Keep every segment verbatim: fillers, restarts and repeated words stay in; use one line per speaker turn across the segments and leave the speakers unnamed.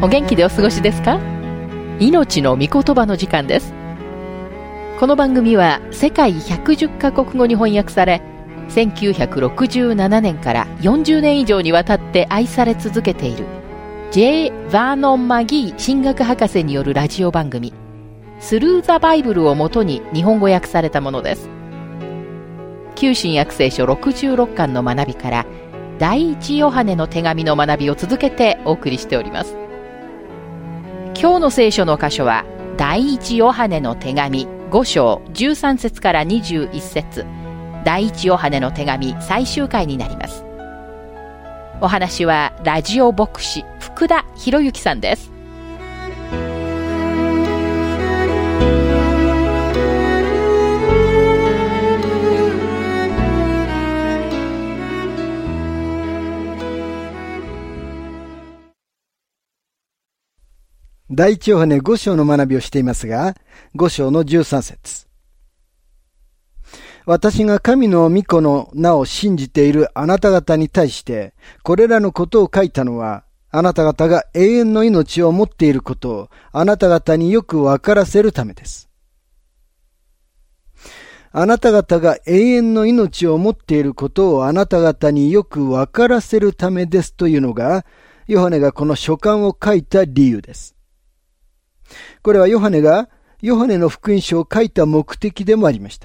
お元気でお過ごしですか？命の御言葉の時間です。この番組は世界ひゃくじゅっカ国語に翻訳され、せんきゅうひゃくろくじゅうななねんからよんじゅうねん以上にわたって愛され続けている J. バーノン・マギー神学博士によるラジオ番組スルーザバイブルをもとに日本語訳されたものです。旧新約聖書ろくじゅうろっかんの学びから第一ヨハネの手紙の学びを続けてお送りしております。今日の聖書の箇所は第一ヨハネの手紙ご章じゅうさん節からにじゅういち節、第一ヨハネの手紙最終回になります。お話はラジオ牧師福田博之さんです。
第一ヨハネご章の学びをしていますが、ご章のじゅうさん節。私が神の御子の名を信じているあなた方に対して、これらのことを書いたのは、あなた方が永遠の命を持っていることをあなた方によくわからせるためです。あなた方が永遠の命を持っていることをあなた方によくわからせるためですというのが、ヨハネがこの書簡を書いた理由です。これはヨハネがヨハネの福音書を書いた目的でもありました。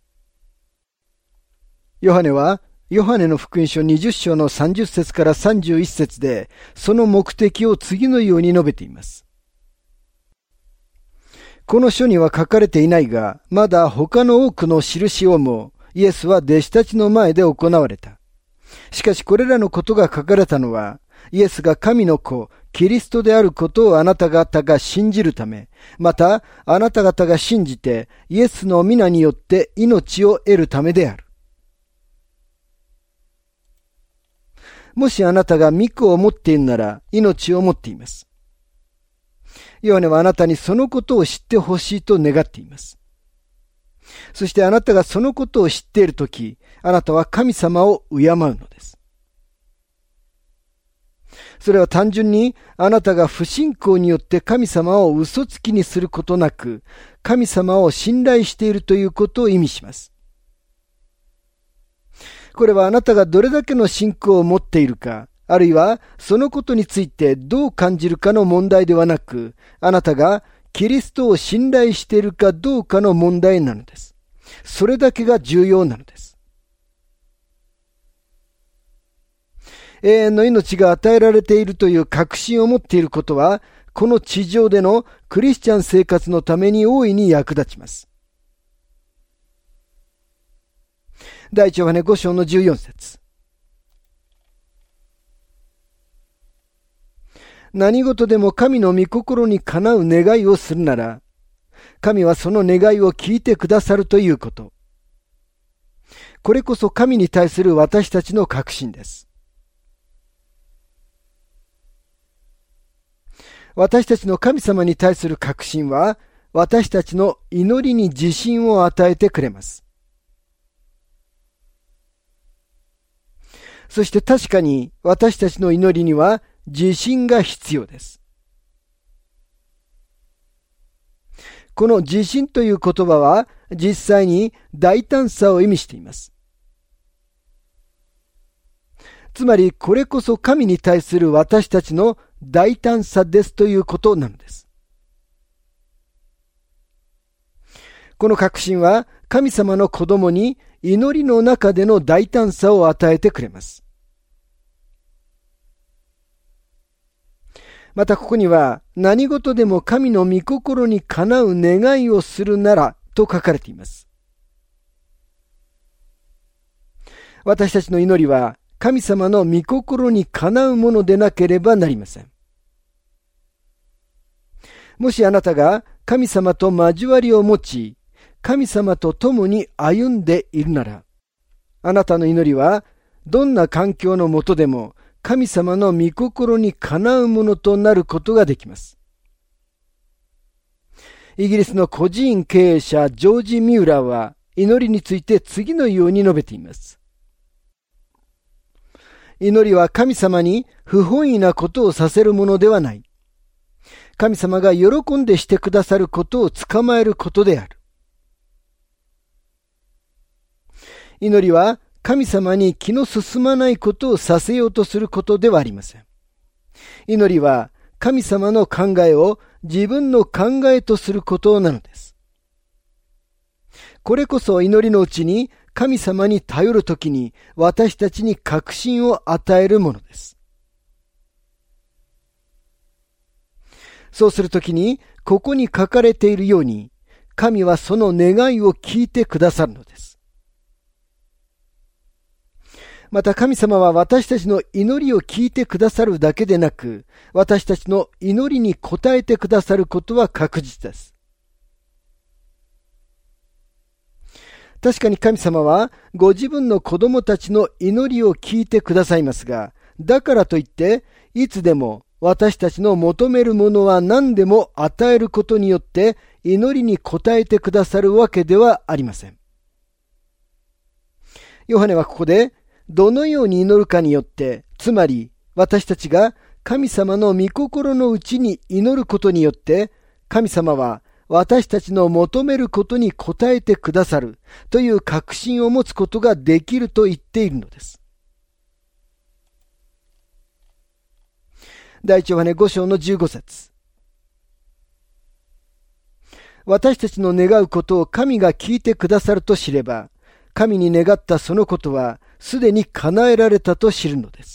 ヨハネはヨハネの福音書にじゅう章のさんじゅう節からさんじゅういち節でその目的を次のように述べています。この書には書かれていないが、まだ他の多くの印をもイエスは弟子たちの前で行われた。しかしこれらのことが書かれたのは、イエスが神の子、キリストであることをあなた方が信じるため、またあなた方が信じてイエスの皆によって命を得るためである。もしあなたが御子を持っているなら命を持っています。ヨハネはあなたにそのことを知ってほしいと願っています。そしてあなたがそのことを知っているとき、あなたは神様を敬うのです。それは単純にあなたが不信仰によって神様を嘘つきにすることなく、神様を信頼しているということを意味します。これはあなたがどれだけの信仰を持っているか、あるいはそのことについてどう感じるかの問題ではなく、あなたがキリストを信頼しているかどうかの問題なのです。それだけが重要なのです。永遠の命が与えられているという確信を持っていることは、この地上でのクリスチャン生活のために大いに役立ちます。第一ヨハネご章のじゅうよん節。何事でも神の御心にかなう願いをするなら、神はその願いを聞いてくださるということ。これこそ神に対する私たちの確信です。私たちの神様に対する確信は、私たちの祈りに自信を与えてくれます。そして確かに私たちの祈りには自信が必要です。この自信という言葉は実際に大胆さを意味しています。つまりこれこそ神に対する私たちの大胆さですということなのです。この確信は神様の子供に祈りの中での大胆さを与えてくれます。またここには何事でも神の御心にかなう願いをするならと書かれています。私たちの祈りは神様の御心にかなうものでなければなりません。もしあなたが神様と交わりを持ち、神様と共に歩んでいるなら、あなたの祈りはどんな環境の下でも神様の御心にかなうものとなることができます。イギリスの孤児院経営者ジョージ・ミューラーは祈りについて次のように述べています。祈りは神様に不本意なことをさせるものではない。 神様が喜んでしてくださることを捕まえることである。祈りは神様に気の進まないことをさせようとすることではありません。祈りは神様の考えを自分の考えとすることなのです。これこそ祈りのうちに神様に頼るときに私たちに確信を与えるものです。そうするときにここに書かれているように神はその願いを聞いてくださるのです。また神様は私たちの祈りを聞いてくださるだけでなく、私たちの祈りに応えてくださることは確実です。確かに神様はご自分の子供たちの祈りを聞いてくださいますが、だからといっていつでも私たちの求めるものは何でも与えることによって祈りに応えてくださるわけではありません。ヨハネはここでどのように祈るかによって、つまり私たちが神様の御心のうちに祈ることによって、神様は私たちの求めることに応えてくださるという確信を持つことができると言っているのです。第一ヨハネご章のじゅうご節。私たちの願うことを神が聞いてくださると知れば、神に願ったそのことはすでに叶えられたと知るのです。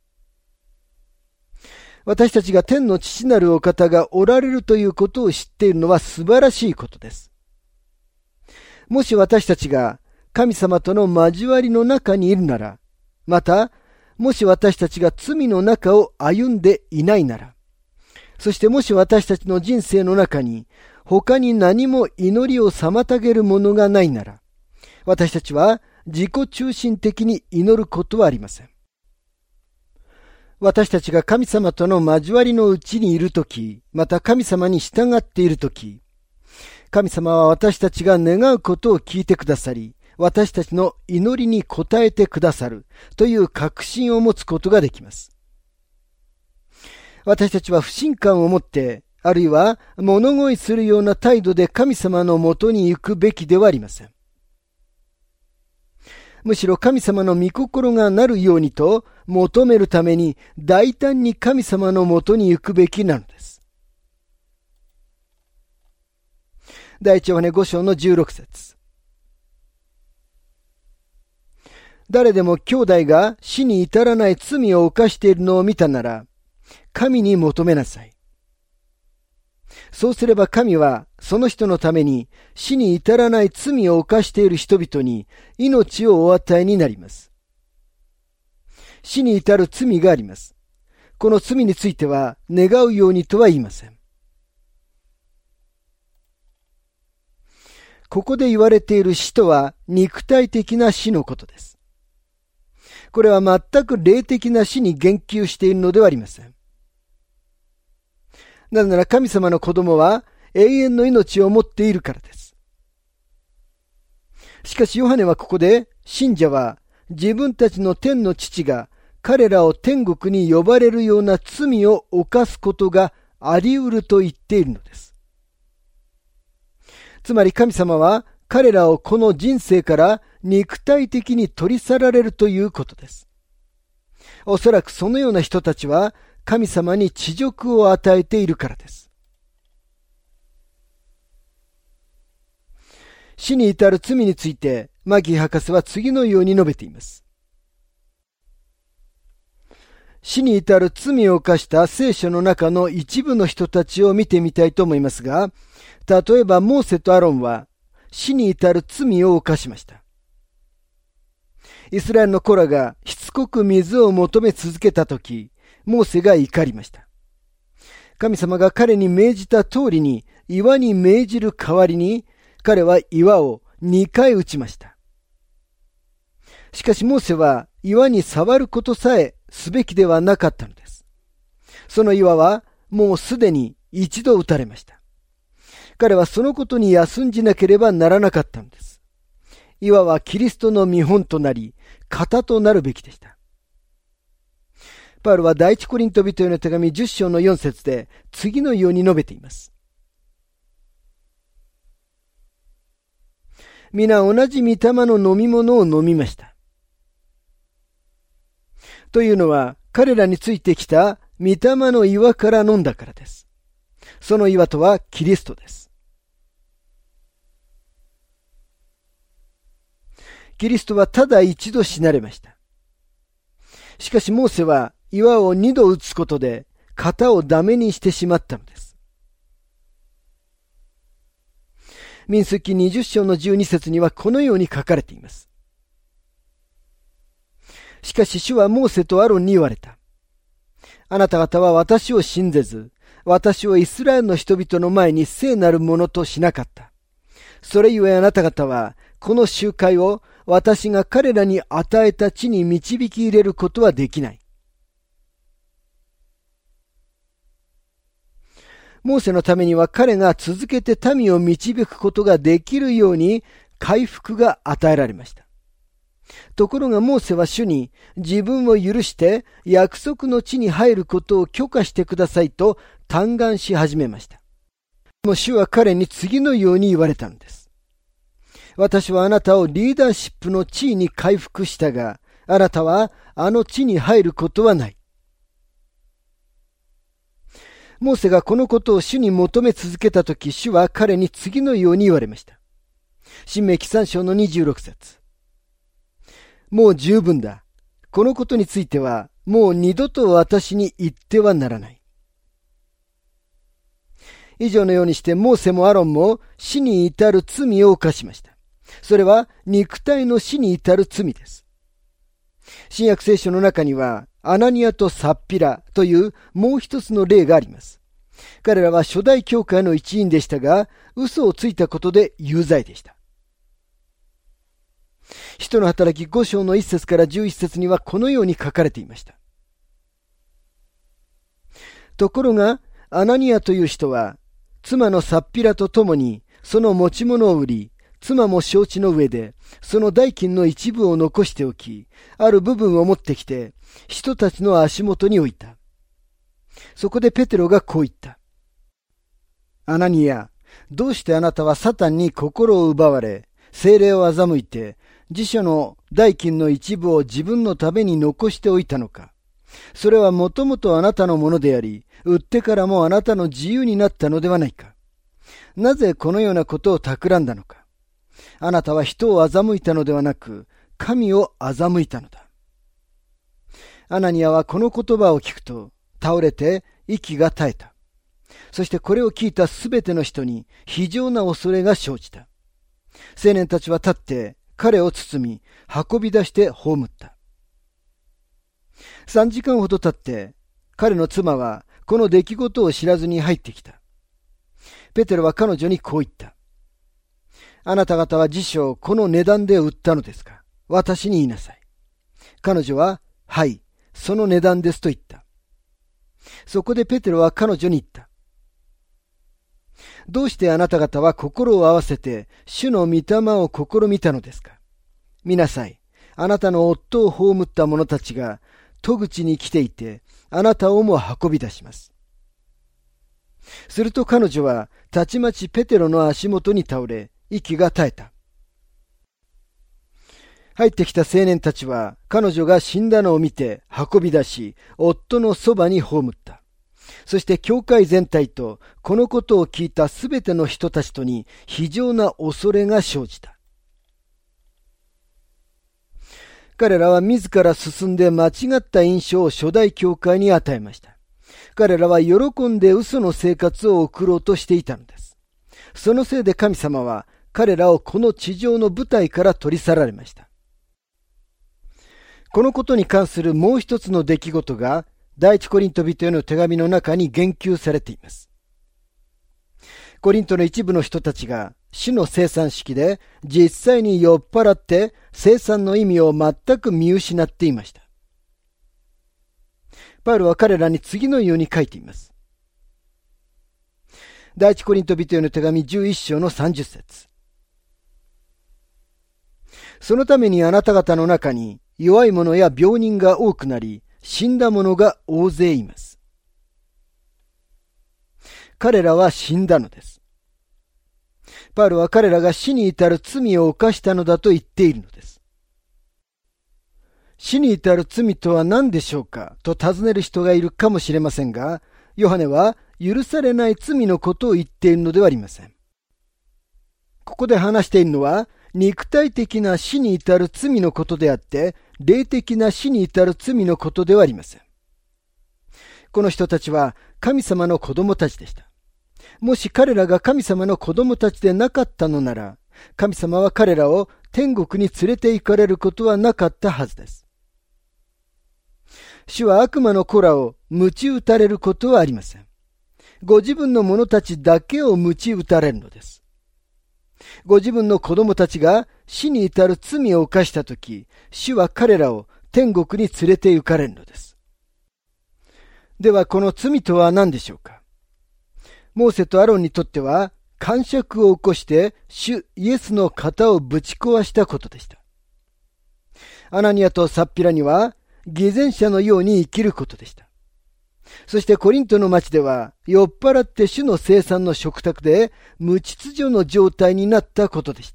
私たちが天の父なるお方がおられるということを知っているのは素晴らしいことです。もし私たちが神様との交わりの中にいるなら、また、もし私たちが罪の中を歩んでいないなら、そしてもし私たちの人生の中に他に何も祈りを妨げるものがないなら、私たちは自己中心的に祈ることはありません。私たちが神様との交わりのうちにいるとき、また神様に従っているとき、神様は私たちが願うことを聞いてくださり、私たちの祈りに応えてくださるという確信を持つことができます。私たちは不信感を持って、あるいは物乞いするような態度で神様のもとに行くべきではありません。むしろ神様の御心がなるようにと求めるために大胆に神様のもとに行くべきなのです。第一ヨハネご章のじゅうろく節。誰でも兄弟が死に至らない罪を犯しているのを見たなら、神に求めなさい。そうすれば神はその人のために死に至らない罪を犯している人々に命をお与えになります。死に至る罪があります。この罪については願うようにとは言いません。ここで言われている死とは肉体的な死のことです。これは全く霊的な死に言及しているのではありません。なぜなら神様の子供は永遠の命を持っているからです。しかしヨハネはここで信者は自分たちの天の父が彼らを天国に呼ばれるような罪を犯すことがあり得ると言っているのです。つまり神様は彼らをこの人生から肉体的に取り去られるということです。おそらくそのような人たちは神様に恥辱を与えているからです。死に至る罪についてマギー博士は次のように述べています。死に至る罪を犯した聖書の中の一部の人たちを見てみたいと思いますが、例えばモーセとアロンは死に至る罪を犯しました。イスラエルの子らがしつこく水を求め続けたとき、モーセが怒りました。神様が彼に命じた通りに岩に命じる代わりに彼は岩をにかい打ちました。しかしモーセは岩に触ることさえすべきではなかったのです。その岩はもうすでに一度打たれました。彼はそのことに休んじなければならなかったのです。岩はキリストの見本となり、型となるべきでした。 パウロは第一コリント人への手紙じゅっ章のよん節で次のように述べています。皆同じ御霊の飲み物を飲みました。というのは彼らについてきた御霊の岩から飲んだからです。その岩とはキリストです。キリストはただ一度死なれました。しかしモーセは岩を二度打つことで型をダメにしてしまったのです。民数記にじゅっ章のじゅうに節にはこのように書かれています。しかし主はモーセとアロンに言われた。あなた方は私を信ぜず、私をイスラエルの人々の前に聖なるものとしなかった。それゆえあなた方はこの集会を私が彼らに与えた地に導き入れることはできない。モーセのためには彼が続けて民を導くことができるように回復が与えられました。ところがモーセは主に自分を許して約束の地に入ることを許可してくださいと嘆願し始めました。もう主は彼に次のように言われたのです。私はあなたをリーダーシップの地位に回復したが、あなたはあの地に入ることはない。モーセがこのことを主に求め続けたとき、主は彼に次のように言われました。申命記さん章のにじゅうろく節。もう十分だ。このことについては、もう二度と私に言ってはならない。以上のようにして、モーセもアロンも死に至る罪を犯しました。それは肉体の死に至る罪です。新約聖書の中には、アナニアとサッピラというもう一つの例があります。彼らは初代教会の一員でしたが、嘘をついたことで有罪でした。使徒の働きご章のいち節からじゅういち節にはこのように書かれていました。ところが、アナニアという人は、妻のサッピラと共にその持ち物を売り、妻も承知の上で、その代金の一部を残しておき、ある部分を持ってきて、人たちの足元に置いた。そこでペテロがこう言った。アナニア、どうしてあなたはサタンに心を奪われ、聖霊を欺いて、自所の代金の一部を自分のために残しておいたのか。それはもともとあなたのものであり、売ってからもあなたの自由になったのではないか。なぜこのようなことを企んだのか。あなたは人を欺いたのではなく、神を欺いたのだ。アナニアはこの言葉を聞くと、倒れて息が絶えた。そしてこれを聞いたすべての人に非常な恐れが生じた。青年たちは立って彼を包み、運び出して葬った。三時間ほど経って、彼の妻はこの出来事を知らずに入ってきた。ペテロは彼女にこう言った。あなた方は辞書をこの値段で売ったのですか？私に言いなさい。彼女は、はい、その値段ですと言った。そこでペテロは彼女に言った。どうしてあなた方は心を合わせて主の御霊を試みたのですか？見なさい。あなたの夫を葬った者たちが戸口に来ていて、あなたをも運び出します。すると彼女はたちまちペテロの足元に倒れ、息が絶えた。入ってきた青年たちは彼女が死んだのを見て運び出し、夫のそばに葬った。そして教会全体とこのことを聞いたすべての人たちとに非常な恐れが生じた。彼らは自ら進んで間違った印象を初代教会に与えました。彼らは喜んで嘘の生活を送ろうとしていたのです。そのせいで神様は彼らをこの地上の舞台から取り去られました。このことに関するもう一つの出来事が第一コリント人への手紙の中に言及されています。コリントの一部の人たちが主の生産式で実際に酔っ払って生産の意味を全く見失っていました。パウロは彼らに次のように書いています。第一コリント人への手紙じゅういち章のさんじゅっ節。そのためにあなた方の中に弱い者や病人が多くなり、 死んだ者が大勢います。彼らは死んだのです。パウロは彼らが死に至る罪を犯したのだと言っているのです。死に至る罪とは何でしょうかと尋ねる人がいるかもしれませんが、ヨハネは許されない罪のことを言っているのではありません。ここで話しているのは、肉体的な死に至る罪のことであって、霊的な死に至る罪のことではありません。この人たちは神様の子供たちでした。もし彼らが神様の子供たちでなかったのなら、神様は彼らを天国に連れて行かれることはなかったはずです。主は悪魔の子らを鞭打たれることはありません。ご自分の者たちだけを鞭打たれるのです。ご自分の子供たちが死に至る罪を犯したとき、主は彼らを天国に連れて行かれるのです。ではこの罪とは何でしょうか。モーセとアロンにとっては、癇癪を起こして主イエスの肩をぶち壊したことでした。アナニアとサッピラには、偽善者のように生きることでした。そしてコリントの町では酔っ払って主の聖餐の食卓で無秩序の状態になったことでした。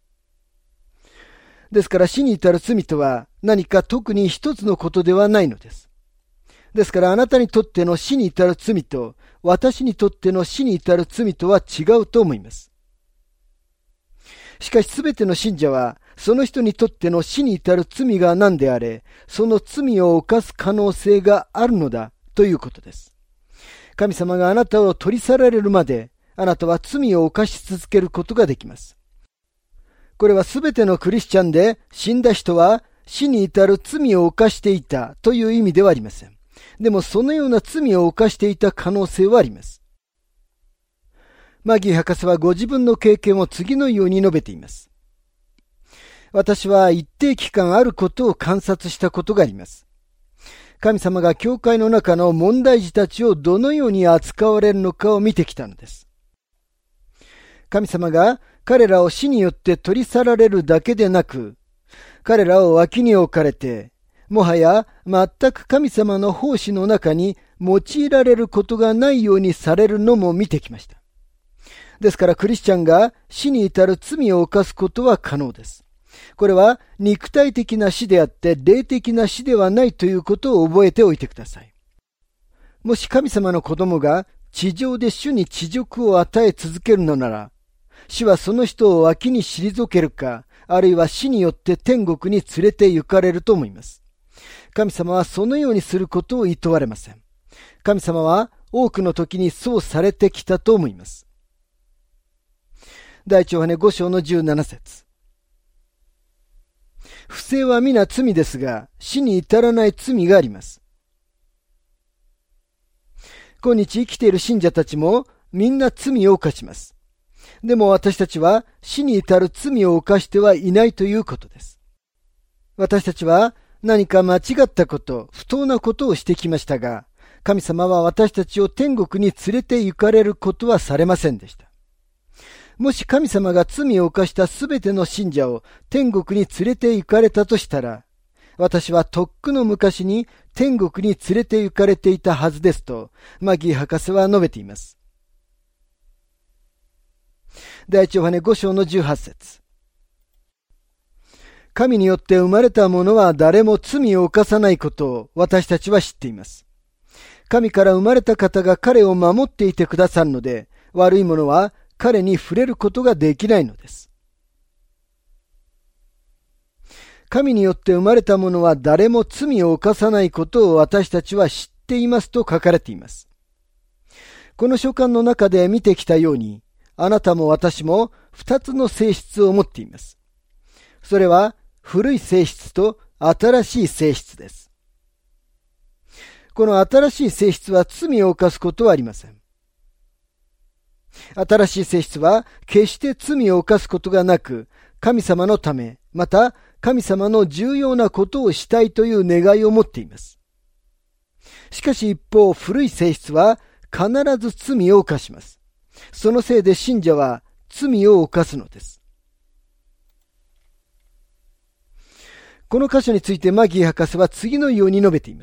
ですから死に至る罪とは何か特に一つのことではないのです。ですからあなたにとっての死に至る罪と私にとっての死に至る罪とは違うと思います。しかしすべての信者はその人にとっての死に至る罪が何であれ、その罪を犯す可能性があるのだということです。神様があなたを取り去られるまで、あなたは罪を犯し続けることができます。これはすべてのクリスチャンで死んだ人は死に至る罪を犯していたという意味ではありません。でもそのような罪を犯していた可能性はあります。マギー博士はご自分の経験を次のように述べています。私は一定期間あることを観察したことがあります。神様が教会の中の問題児たちをどのように扱われるのかを見てきたのです。神様が彼らを死によって取り去られるだけでなく、彼らを脇に置かれて、もはや全く神様の奉仕の中に用いられることがないようにされるのも見てきました。ですからクリスチャンが死に至る罪を犯すことは可能です。これは肉体的な死であって霊的な死ではないということを覚えておいてください。もし神様の子供が地上で主に恥辱を与え続けるのなら、主はその人を脇に退けるか、あるいは死によって天国に連れて行かれると思います。神様はそのようにすることを厭われません。神様は多くの時にそうされてきたと思います。第一ヨハネご章のじゅうなな節。不正は皆罪ですが、死に至らない罪があります。今日生きている信者たちもみんな罪を犯します。でも私たちは死に至る罪を犯してはいないということです。私たちは何か間違ったこと、不当なことをしてきましたが、神様は私たちを天国に連れて行かれることはされませんでした。もし神様が罪を犯したすべての信者を天国に連れて行かれたとしたら、私はとっくの昔に天国に連れて行かれていたはずですと、マギー博士は述べています。第一ヨハネご章のじゅうはち節。神によって生まれた者は誰も罪を犯さないことを私たちは知っています。神から生まれた方が彼を守っていてくださるので、悪い者は彼に触れることができないのです。神によって生まれた者は誰も罪を犯さないことを私たちは知っていますと書かれています。この書簡の中で見てきたように、あなたも私も二つの性質を持っています。それは古い性質と新しい性質です。この新しい性質は罪を犯すことはありません。新しい性質は決して罪を犯すことがなく、神様のため、また神様の重要なことをしたいという願いを持っています。しかし一方、古い性質は必ず罪を犯します。そのせいで信者は罪を犯すのです。 この箇所についてマギー博士は次のように述べています。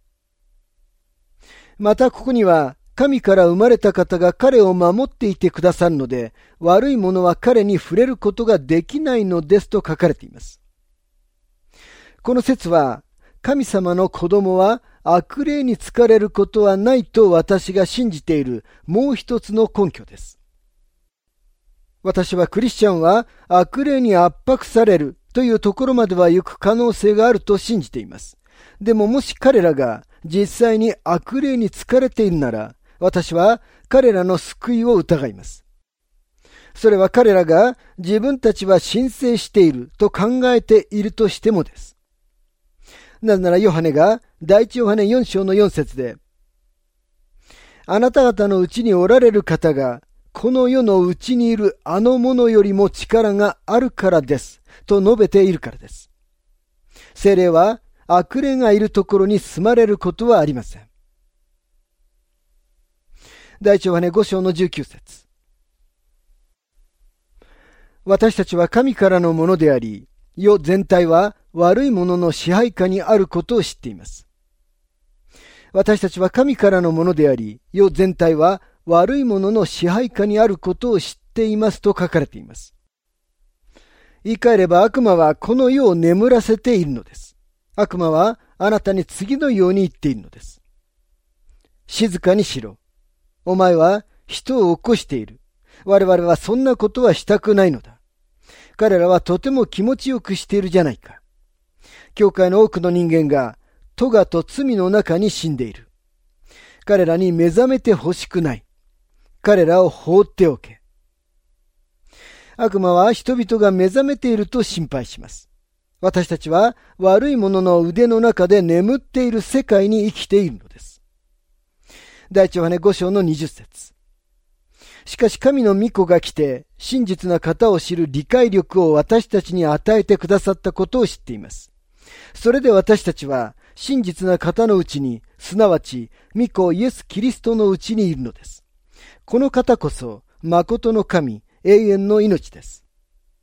またここには、神から生まれた方が彼を守っていてくださるので、悪いものは彼に触れることができないのですと書かれています。この説は、神様の子供は悪霊に疲れることはないと私が信じているもう一つの根拠です。私はクリスチャンは悪霊に圧迫されるというところまでは行く可能性があると信じています。でももし彼らが実際に悪霊に疲れているなら、私は彼らの救いを疑います。それは彼らが自分たちは神聖していると考えているとしてもです。なぜならヨハネが第一ヨハネよん章のよん節で、あなた方のうちにおられる方がこの世のうちにいるあのものよりも力があるからですと述べているからです。聖霊は悪霊がいるところに住まれることはありません。第一ヨハネご章のじゅうきゅう節、私たちは神からのものであり、世全体は悪いものの支配下にあることを知っています。私たちは神からのものであり、世全体は悪いものの支配下にあることを知っていますと書かれています。言い換えれば悪魔はこの世を眠らせているのです。悪魔はあなたに次のように言っているのです。静かにしろ。お前は人を起こしている。我々はそんなことはしたくないのだ。彼らはとても気持ちよくしているじゃないか。教会の多くの人間が咎と罪の中に死んでいる。彼らに目覚めてほしくない。彼らを放っておけ。悪魔は人々が目覚めていると心配します。私たちは悪いものの腕の中で眠っている世界に生きているのです。第一ヨハネご章のにじゅっ節、しかし神の御子が来て真実な方を知る理解力を私たちに与えてくださったことを知っています。それで私たちは真実な方のうちに、すなわち御子イエス・キリストのうちにいるのです。この方こそ誠の神、永遠の命です。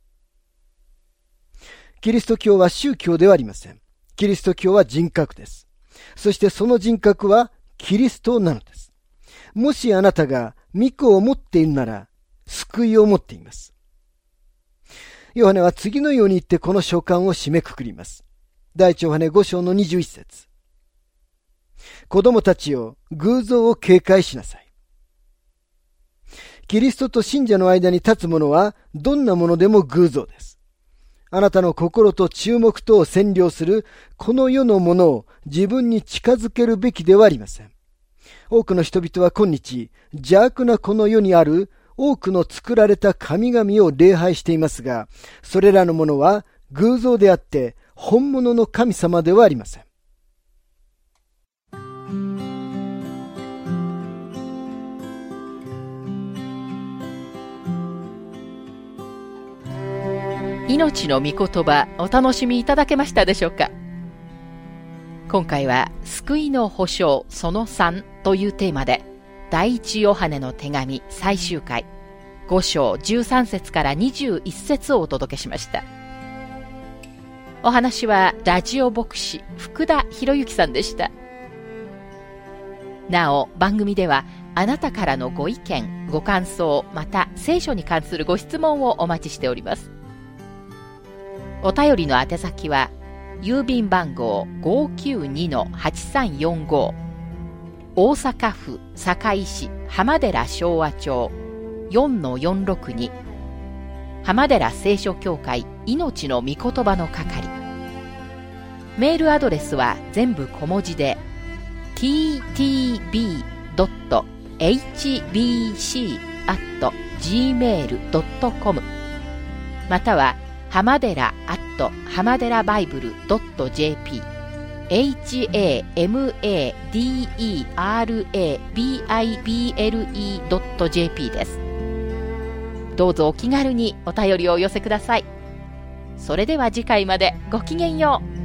キリスト教は宗教ではありません。キリスト教は人格です。そしてその人格はキリストなのです。もしあなたが御子を持っているなら、救いを持っています。ヨハネは次のように言ってこの書簡を締めくくります。第一ヨハネご章のにじゅういち節、子供たちよ、偶像を警戒しなさい。キリストと信者の間に立つものはどんなものでも偶像です。あなたの心と注目とを占領するこの世のものを自分に近づけるべきではありません。多くの人々は今日、邪悪なこの世にある多くの作られた神々を礼拝していますが、それらのものは偶像であって本物の神様ではありません。
命の御言葉、お楽しみいただけましたでしょうか。今回は救いの保証そのさんというテーマで、第一ヨハネの手紙最終回ご章じゅうさん節からにじゅういち節をお届けしました。お話はラジオ牧師福田博之さんでした。なお番組ではあなたからのご意見ご感想、また聖書に関するご質問をお待ちしております。お便りの宛先は郵便番号 ごーきゅうにのはちさんよんご、 大阪府堺市浜寺昭和町 よんのよんろくに、 浜寺聖書協会命の御言葉の係。メールアドレスは全部小文字で ティーティービードットエイチビーシーアットジーメールドットコム、 または浜寺アット浜寺バイブルドットジェーピー、 エイチエーエムエーディーイーアールエービーアイビーエルイードットジェーピー です。どうぞお気軽にお便りをお寄せください。それでは次回までごきげんよう。